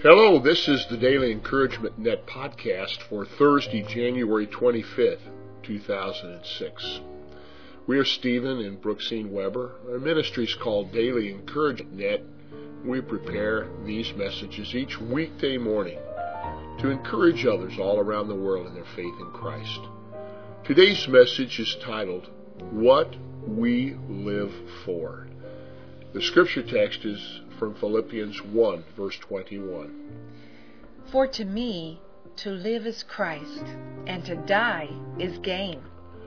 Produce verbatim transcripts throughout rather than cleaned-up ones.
Hello, this is the Daily Encouragement Net podcast for Thursday, January twenty-fifth, two thousand six. We are Stephen and Brooksine Weber. Our ministry is called Daily Encouragement Net. We prepare these messages each weekday morning to encourage others all around the world in their faith in Christ. Today's message is titled, What We Live For. The scripture text is from Philippians one, verse twenty-one. For to me, to live is Christ, and to die is gain.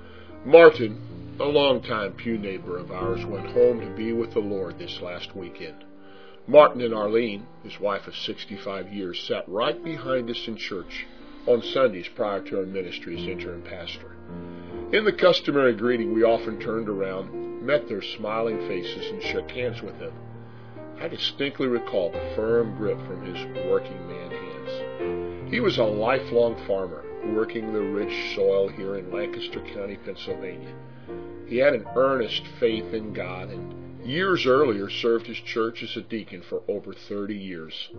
Martin, a longtime pew neighbor of ours, went home to be with the Lord this last weekend. Martin and Arlene, his wife of sixty-five years, sat right behind us in church on Sundays prior to our ministry as interim pastor. In the customary greeting, we often turned around, met their smiling faces, and shook hands with them. I distinctly recall the firm grip from his working man hands. He was a lifelong farmer, working the rich soil here in Lancaster County, Pennsylvania. He had an earnest faith in God, and years earlier served his church as a deacon for over thirty years.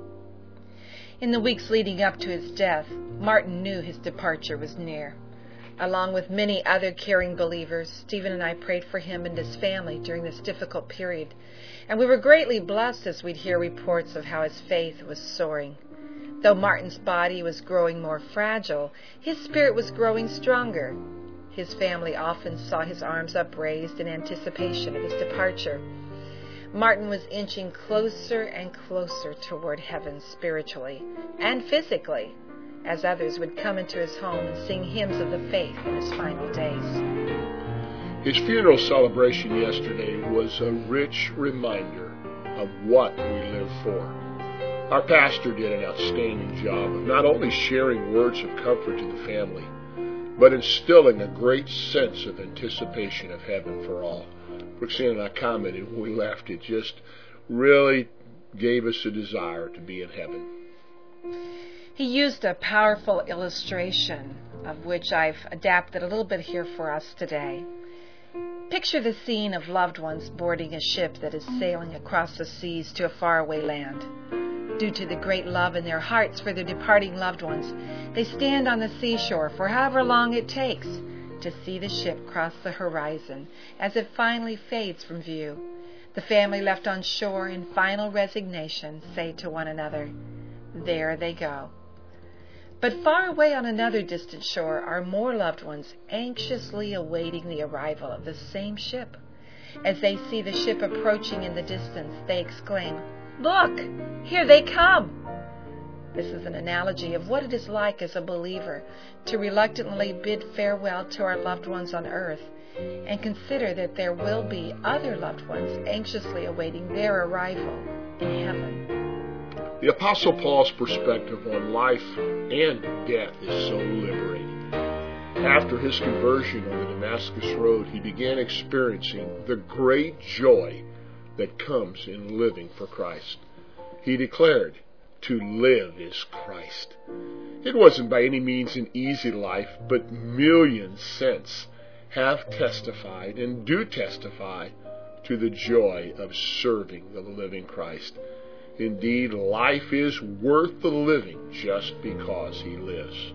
In the weeks leading up to his death, Martin knew his departure was near. Along with many other caring believers, Stephen and I prayed for him and his family during this difficult period, and we were greatly blessed as we'd hear reports of how his faith was soaring. Though Martin's body was growing more fragile, his spirit was growing stronger. His family often saw his arms upraised in anticipation of his departure. Martin was inching closer and closer toward heaven spiritually and physically, as others would come into his home and sing hymns of the faith in his final days. His funeral celebration yesterday was a rich reminder of what we live for. Our pastor did an outstanding job of not only sharing words of comfort to the family, but instilling a great sense of anticipation of heaven for all. Brooksine and I commented when we left, it just really gave us a desire to be in heaven. He used a powerful illustration, of which I've adapted a little bit here for us today. Picture the scene of loved ones boarding a ship that is sailing across the seas to a faraway land. Due to the great love in their hearts for their departing loved ones, they stand on the seashore for however long it takes to see the ship cross the horizon as it finally fades from view. The family left on shore in final resignation say to one another, "There they go." But far away on another distant shore are more loved ones anxiously awaiting the arrival of the same ship. As they see the ship approaching in the distance, they exclaim, "Look, here they come!" This is an analogy of what it is like as a believer to reluctantly bid farewell to our loved ones on earth and consider that there will be other loved ones anxiously awaiting their arrival in heaven. The Apostle Paul's perspective on life and death is so liberating. After his conversion on the Damascus Road, he began experiencing the great joy that comes in living for Christ. He declared, "To live is Christ." It wasn't by any means an easy life, but millions since have testified and do testify to the joy of serving the living Christ. Indeed, life is worth the living just because he lives.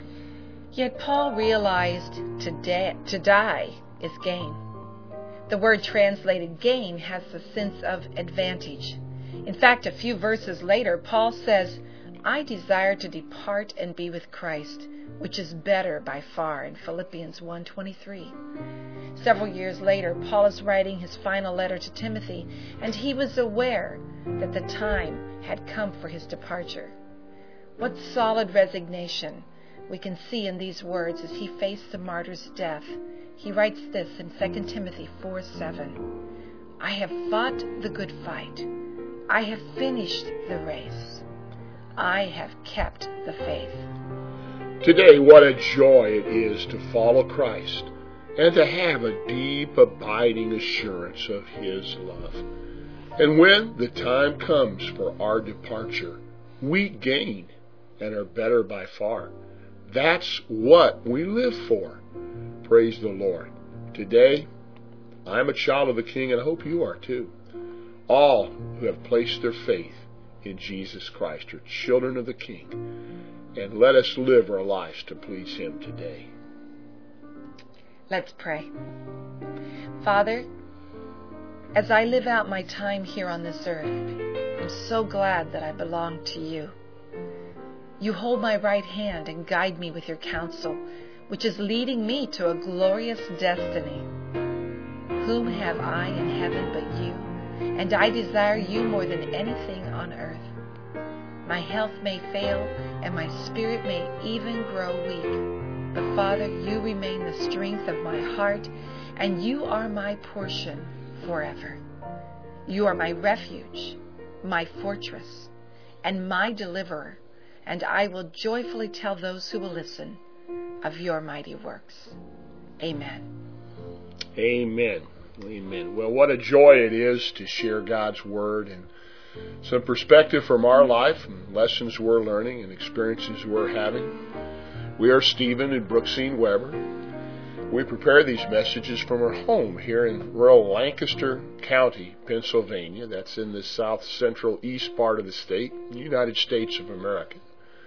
Yet Paul realized to, da- to die is gain. The word translated gain has the sense of advantage. In fact, a few verses later, Paul says, "I desire to depart and be with Christ, which is better by far," in Philippians one twenty-three. Several years later, Paul is writing his final letter to Timothy, and he was aware that the time had come for his departure. What solid resignation we can see in these words as he faced the martyr's death. He writes this in Second Timothy four seven, "I have fought the good fight. I have finished the race. I have kept the faith." Today, what a joy it is to follow Christ and to have a deep, abiding assurance of his love. And when the time comes for our departure, we gain and are better by far. That's what we live for. Praise the Lord. Today, I'm a child of the King, and I hope you are too. All who have placed their faith in Jesus Christ, are children of the King, and let us live our lives to please Him today. Let's pray. Father, as I live out my time here on this earth, I'm so glad that I belong to you. You hold my right hand and guide me with your counsel, which is leading me to a glorious destiny. Whom have I in heaven but you? And I desire you more than anything on earth. My health may fail, and my spirit may even grow weak. But Father, you remain the strength of my heart, and you are my portion forever. You are my refuge, my fortress, and my deliverer, and I will joyfully tell those who will listen of your mighty works. Amen. Amen. Amen. Well, what a joy it is to share God's Word and some perspective from our life and lessons we're learning and experiences we're having. We are Stephen and Brooksine Weber. We prepare these messages from our home here in rural Lancaster County, Pennsylvania. That's in the south central east part of the state, the United States of America.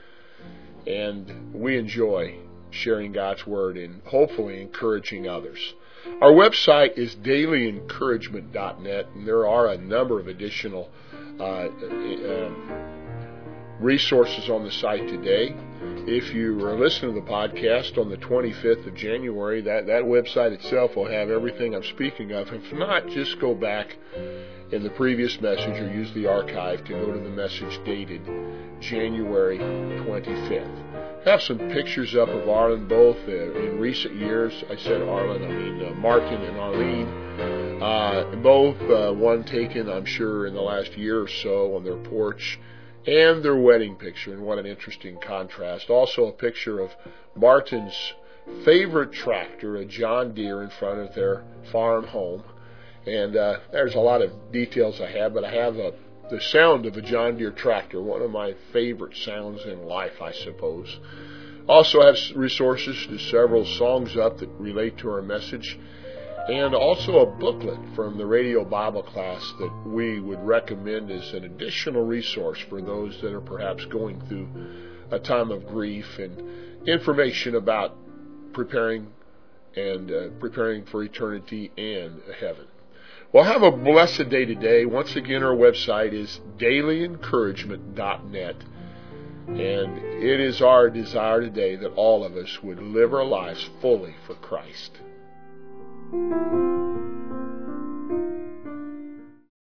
And we enjoy sharing God's Word and hopefully encouraging others. Our website is daily encouragement dot net, and there are a number of additional uh, uh, resources on the site today. If you are listening to the podcast on the twenty-fifth of January, that, that website itself will have everything I'm speaking of. If not, just go back in the previous message or use the archive to go to the message dated January twenty-fifth. I have some pictures up of Arlen both uh, in recent years. I said Arlen, I mean uh, Martin and Arlene. Uh, both, uh, one taken, I'm sure, in the last year or so on their porch, and their wedding picture, and what an interesting contrast. Also a picture of Martin's favorite tractor, a John Deere, in front of their farm home. And uh, there's a lot of details I have, but I have a the sound of a John Deere tractor, one of my favorite sounds in life, I suppose. Also have resources to several songs up that relate to our message, and also a booklet from the radio Bible class that we would recommend as an additional resource for those that are perhaps going through a time of grief, and information about preparing and uh, preparing for eternity and heaven. Well, have a blessed day today. Once again, our website is daily encouragement dot net. And it is our desire today that all of us would live our lives fully for Christ.